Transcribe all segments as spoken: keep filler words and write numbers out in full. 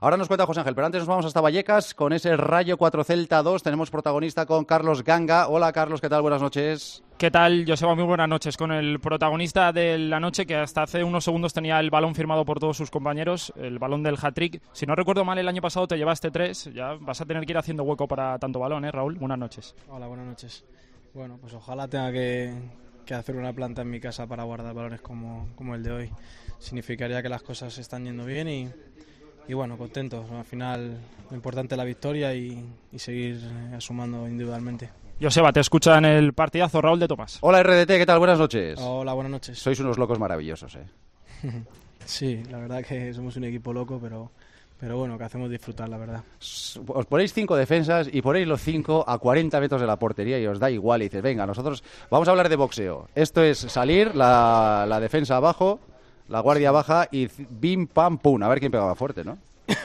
Ahora nos cuenta José Ángel, pero antes nos vamos hasta Vallecas con ese Rayo cuatro Celta dos. Tenemos protagonista con Carlos Ganga. Hola Carlos, ¿qué tal? Buenas noches. ¿Qué tal, Joseba? Muy buenas noches. Con el protagonista de la noche, que hasta hace unos segundos tenía el balón firmado por todos sus compañeros, el balón del hat-trick. Si no recuerdo mal, el año pasado te llevaste tres. Ya vas a tener que ir haciendo hueco para tanto balón, ¿eh, Raúl? Buenas noches. Hola, buenas noches. Bueno, pues ojalá tenga que, que hacer una planta en mi casa para guardar balones como, como el de hoy. Significaría que las cosas están yendo bien y, y bueno, contentos. Al final, lo importante es la victoria y, y seguir sumando individualmente. Joseba, te escucha en el partidazo Raúl de Tomás. Hola R D T, ¿qué tal? Buenas noches. Hola, buenas noches. Sois unos locos maravillosos, ¿eh? Sí, la verdad que somos un equipo loco, pero, pero bueno, que hacemos disfrutar, la verdad. Os ponéis cinco defensas y ponéis los cinco a cuarenta metros de la portería y os da igual. Y dices, venga, nosotros vamos a hablar de boxeo. Esto es salir, la, la defensa abajo, la guardia baja y bim, pam, pum. A ver quién pegaba fuerte, ¿no?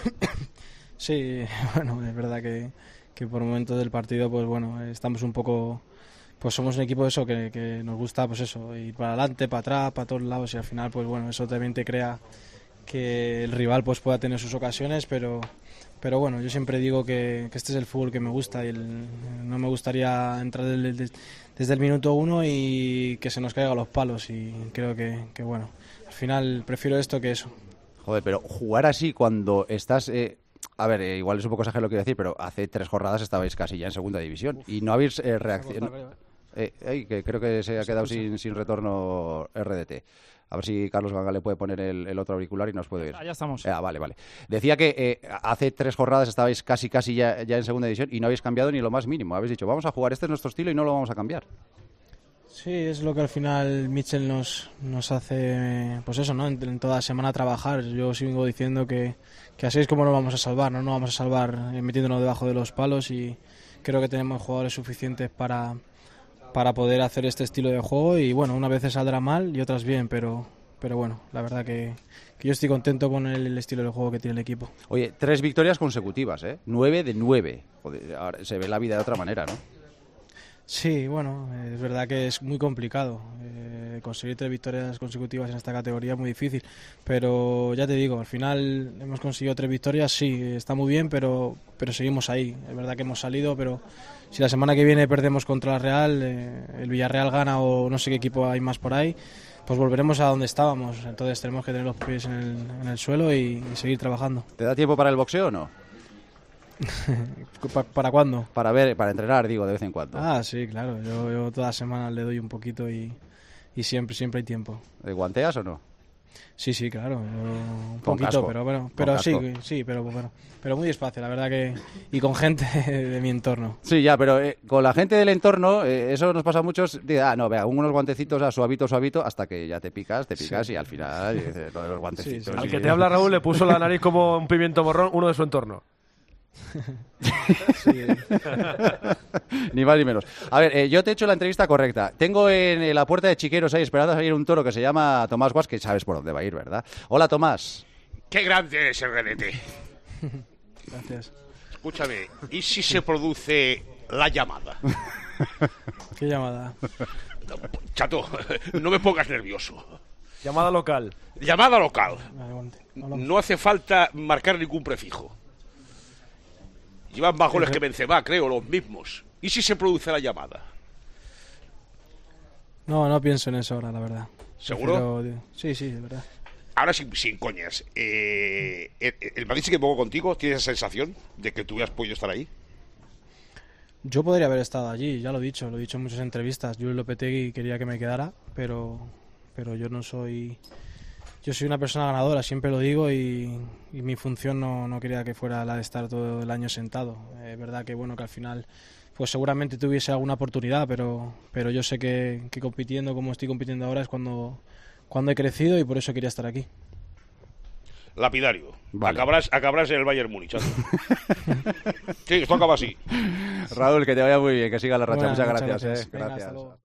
Sí, bueno, es verdad que... que por momentos del partido, pues bueno, estamos un poco, pues somos un equipo eso que, que nos gusta, pues eso, ir para adelante, para atrás, para todos lados, y al final, pues bueno, eso también te crea que el rival pues pueda tener sus ocasiones, pero pero bueno, yo siempre digo que, que este es el fútbol que me gusta y el, no me gustaría entrar desde, desde el minuto uno y que se nos caigan los palos, y creo que, que bueno, al final prefiero esto que eso. Joder, pero jugar así cuando estás... Eh... A ver, eh, igual es un poco exagerado lo que quiero decir, pero hace tres jornadas estabais casi ya en segunda división y no habéis eh, reaccionado. Eh, eh, que creo que se ha quedado sin, sin retorno R D T. A ver si Carlos Ganga le puede poner el, el otro auricular y nos puede oír. Ah, ya estamos. Eh, ah, vale, vale. Decía que eh, hace tres jornadas estabais casi casi ya, ya en segunda división y no habéis cambiado ni lo más mínimo. Habéis dicho, vamos a jugar, este es nuestro estilo y no lo vamos a cambiar. Sí, es lo que al final Mitchell nos, nos hace, pues eso, ¿no? En, en toda semana trabajar. Yo sigo diciendo que, que así es como nos vamos a salvar, no nos vamos a salvar eh, metiéndonos debajo de los palos, y creo que tenemos jugadores suficientes para, para poder hacer este estilo de juego, y bueno, unas veces saldrá mal y otras bien, pero, pero bueno, la verdad que, que yo estoy contento con el, el estilo de juego que tiene el equipo. Oye, tres victorias consecutivas, ¿eh? Nueve de nueve. Joder, ahora se ve la vida de otra manera, ¿no? Sí, bueno, es verdad que es muy complicado. Eh, conseguir tres victorias consecutivas en esta categoría es muy difícil, pero ya te digo, al final hemos conseguido tres victorias, sí, está muy bien, pero, pero seguimos ahí. Es verdad que hemos salido, pero si la semana que viene perdemos contra la Real, eh, el Villarreal gana o no sé qué equipo hay más por ahí, pues volveremos a donde estábamos. Entonces tenemos que tener los pies en el, en el suelo y, y seguir trabajando. ¿Te da tiempo para el boxeo o no? ¿Para cuándo? Para ver, para entrenar, digo, de vez en cuando. Ah, sí, claro. Yo, yo toda semana le doy un poquito y, y siempre siempre hay tiempo. ¿Te guanteas o no? Sí, sí, claro. Yo un con poquito, casco. pero bueno, pero sí, casco. sí, pero bueno, pero muy despacio, la verdad que y con gente de mi entorno. Sí, ya, pero eh, con la gente del entorno, eh, eso nos pasa a muchos. De, ah, no, vea, unos guantecitos a suavito, suavito, hasta que ya te picas, te picas sí. Y al final dices, lo de los guantecitos. Sí, sí. Al que te habla Raúl le puso la nariz como un pimiento morrón, uno de su entorno. Sí. Ni más ni menos. A ver, eh, yo te he hecho la entrevista correcta. Tengo en, en la puerta de Chiqueros ahí esperando a salir un toro que se llama Tomás Guas, que sabes por dónde va a ir, ¿verdad? Hola, Tomás. Qué grande es el R D T. Gracias. Escúchame, ¿y si se produce la llamada? ¿Qué llamada? Chato, no me pongas nervioso. Llamada local. Llamada local. Vale, no hace falta marcar ningún prefijo. Llevan más goles que Benzema, creo, los mismos. ¿Y si se produce la llamada? No, no pienso en eso ahora, la verdad. ¿Seguro? Prefiero... Sí, sí, de verdad. Ahora sin, sin coñas. Eh, el, el Madrid sí que pongo contigo. ¿Tienes esa sensación de que tú hubieras podido estar ahí? Yo podría haber estado allí, ya lo he dicho, lo he dicho en muchas entrevistas. Julio Lopetegui quería que me quedara, pero, pero yo no soy... Yo soy una persona ganadora, siempre lo digo, y, y mi función no, no quería que fuera la de estar todo el año sentado. Es eh, verdad que bueno que al final pues seguramente tuviese alguna oportunidad, pero, pero yo sé que, que compitiendo como estoy compitiendo ahora es cuando, cuando he crecido, y por eso quería estar aquí. Lapidario. Vale. Acabarás, acabarás en el Bayern Múnich. Sí, esto acaba así. Raúl, que te vaya muy bien, que siga la racha. Bueno, muchas muchas gracias. gracias. Eh. Venga, gracias. hasta luego.